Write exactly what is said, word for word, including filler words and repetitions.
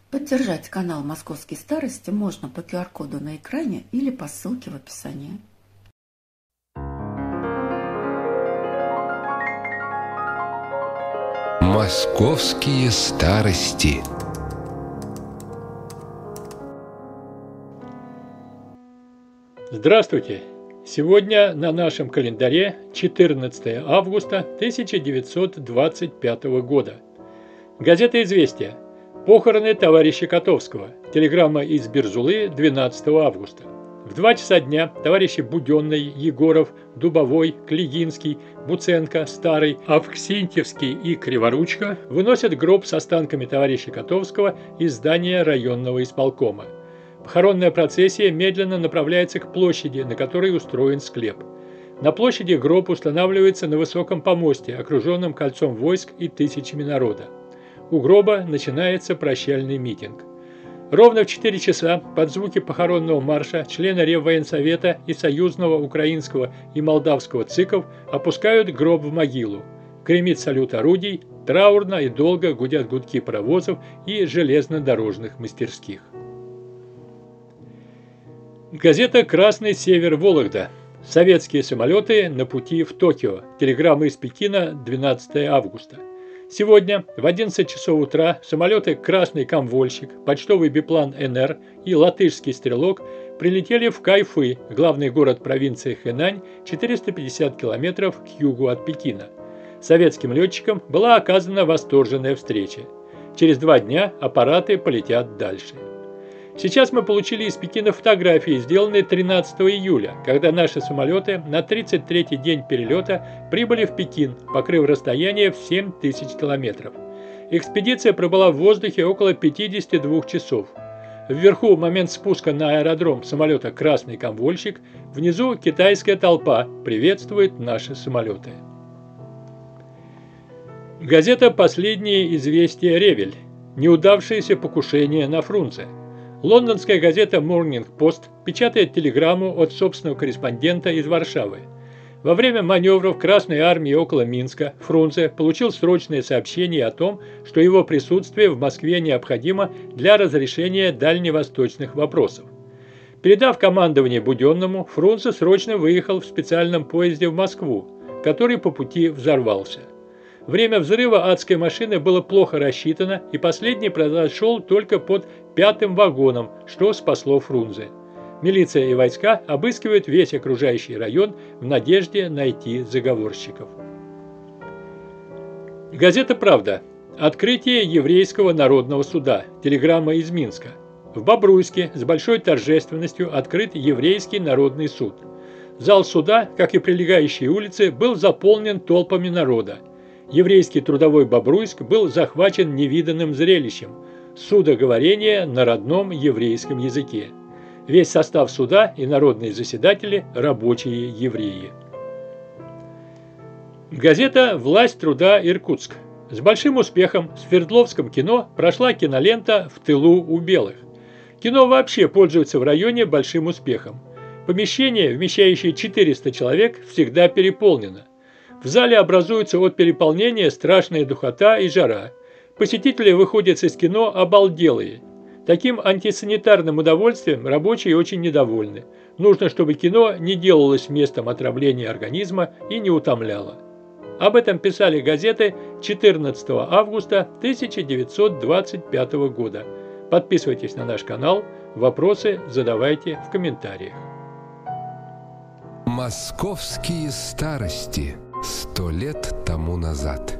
Поддержать канал «Московские старости» можно по ку ар-коду на экране или по ссылке в описании. Московские старости. Здравствуйте! Сегодня на нашем календаре четырнадцатое августа тысяча девятьсот двадцать пятого года. Газета «Известия». Похороны товарища Котовского. Телеграмма из Бирзулы двенадцатого августа. В два часа дня товарищи Буденный, Егоров, Дубовой, Клегинский, Буценко, Старый, Авксентьевский и Криворучко выносят гроб с останками товарища Котовского из здания районного исполкома. Похоронная процессия медленно направляется к площади, на которой устроен склеп. На площади гроб устанавливается на высоком помосте, окруженном кольцом войск и тысячами народа. У гроба начинается прощальный митинг. Ровно в четыре часа под звуки похоронного марша члены Реввоенсовета и Союзного украинского и молдавского ЦИКов опускают гроб в могилу. Гремит салют орудий, траурно и долго гудят гудки паровозов и железнодорожных мастерских. Газета «Красный север Вологда». Советские самолеты на пути в Токио. Телеграмма из Пекина двенадцатого августа. Сегодня в одиннадцать часов утра самолеты «Красный Комвольщик», почтовый биплан эн эр и латышский «Стрелок» прилетели в Кайфы, главный город провинции Хэнань, четыреста пятьдесят километров к югу от Пекина. Советским летчикам была оказана восторженная встреча. Через два дня аппараты полетят дальше. Сейчас мы получили из Пекина фотографии, сделанные тринадцатого июля, когда наши самолеты на тридцать третий день перелета прибыли в Пекин, покрыв расстояние в семь тысяч километров. Экспедиция пробыла в воздухе около пятидесяти двух часов. Вверху, в момент спуска на аэродром самолета «Красный Комвольщик», внизу китайская толпа приветствует наши самолеты. Газета «Последние известия Ревель». Неудавшееся покушение на Фрунзе. Лондонская газета Morning Post печатает телеграмму от собственного корреспондента из Варшавы. Во время маневров Красной армии около Минска Фрунзе получил срочное сообщение о том, что его присутствие в Москве необходимо для разрешения дальневосточных вопросов. Передав командование Буденному, Фрунзе срочно выехал в специальном поезде в Москву, который по пути взорвался. Время взрыва адской машины было плохо рассчитано, и последний произошел только под пятым вагоном, что спасло Фрунзе. Милиция и войска обыскивают весь окружающий район в надежде найти заговорщиков. Газета «Правда». Открытие еврейского народного суда. Телеграмма из Минска. В Бобруйске с большой торжественностью открыт еврейский народный суд. Зал суда, как и прилегающие улицы, был заполнен толпами народа. Еврейский трудовой Бобруйск был захвачен невиданным зрелищем – судоговорение на родном еврейском языке. Весь состав суда и народные заседатели – рабочие евреи. Газета «Власть труда Иркутск». С большим успехом в Свердловском кино прошла кинолента «В тылу у белых». Кино вообще пользуется в районе большим успехом. Помещение, вмещающее четыреста человек, всегда переполнено. В зале образуется от переполнения страшная духота и жара. Посетители выходят из кино обалделые. Таким антисанитарным удовольствием рабочие очень недовольны. Нужно, чтобы кино не делалось местом отравления организма и не утомляло. Об этом писали газеты четырнадцатого августа тысяча девятьсот двадцать пятого года. Подписывайтесь на наш канал, вопросы задавайте в комментариях. Московские старости. Сто лет тому назад.